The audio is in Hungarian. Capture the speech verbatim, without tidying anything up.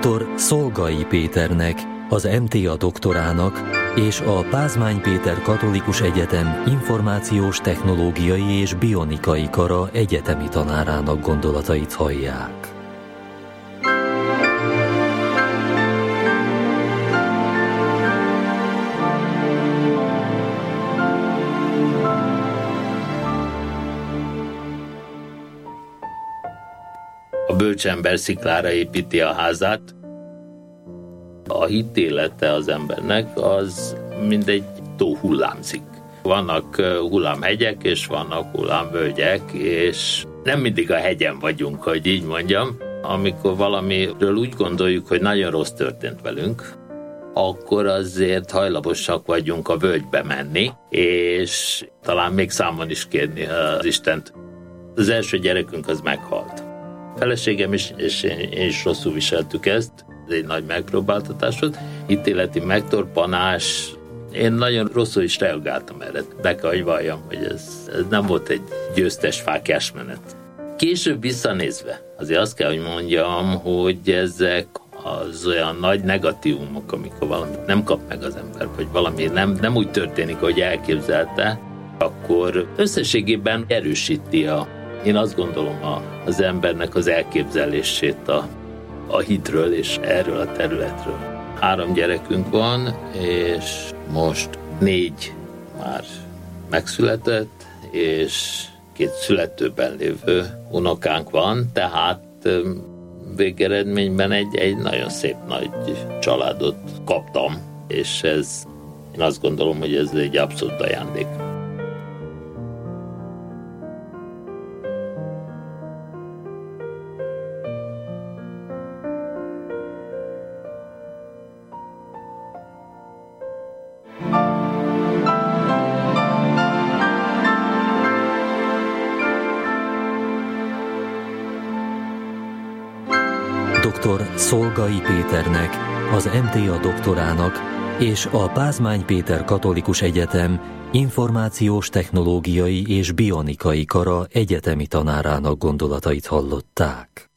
dr. Szolgai Péternek, az em té á doktorának és a Pázmány Péter Katolikus Egyetem Információs Technológiai és Bionikai Kara egyetemi tanárának gondolatait hallják. A bölcsember sziklára építi a házát. A hitélete az embernek az mindegy tó hullámzik. Vannak hullámhegyek, és vannak hullámvölgyek, és nem mindig a hegyen vagyunk, hogy így mondjam. Amikor valamiről úgy gondoljuk, hogy nagyon rossz történt velünk, akkor azért hajlamosak vagyunk a völgybe menni, és talán még számon is kérni az Istent. Az első gyerekünk az meghalt. A feleségem is, és én, én is rosszul viseltük ezt. Ez egy nagy megpróbáltatás volt. Hitéleti megtorpanás. Én nagyon rosszul is reagáltam erre. Be kell, hogy valljam, hogy ez, ez nem volt egy győztes fáklyás menet. Később visszanézve, azért azt kell, hogy mondjam, hogy ezek az olyan nagy negatívumok, amikor valamit nem kap meg az ember, vagy valami nem, nem úgy történik, hogy elképzelte, akkor összességében erősíti a, én azt gondolom a, az embernek az elképzelését a, a hitről és erről a területről. Három gyerekünk van, és most négy már megszületett, és két születőben lévő unokánk van, tehát végeredményben egy, egy nagyon szép nagy családot kaptam, és ez, én azt gondolom, hogy ez egy abszolút ajándék. doktor Szolgai Péternek, az em té á doktorának és a Pázmány Péter Katolikus Egyetem Információs Technológiai és Bionikai Kara egyetemi tanárának gondolatait hallották.